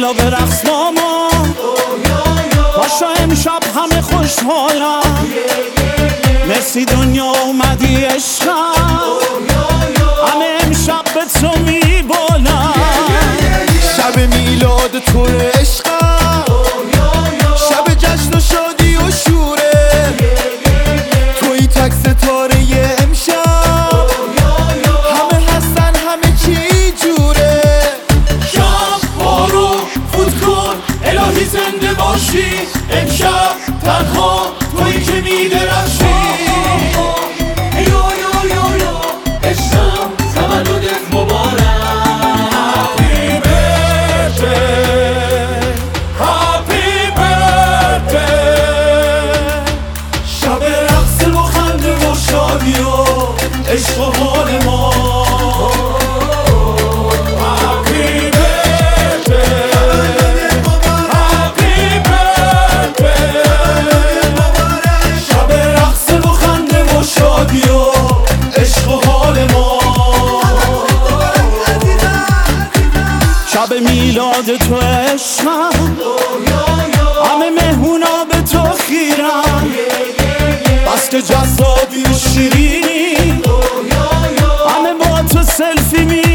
حالا به رقص ماما باشا امشب همه خوشحالم مرسی دنیا اومدی عشقم همه امشب به تو میبالم شب میلاد تو عشقم شب جشن و شادی و شوره توی تک ستاره امشب همه هستن همه چی جوره شب بارو فوت کن الهی زنده باشی امشب تنها توی که میدرخشی عشق و حال ما Happy birthday Happy birthday شب رقص و خنده و شادی و عشق و حال ما شب میلاد تو عشقم همه مهمونا به تو خیرم بس که جذابی و شیرینی همه با تو سلفی می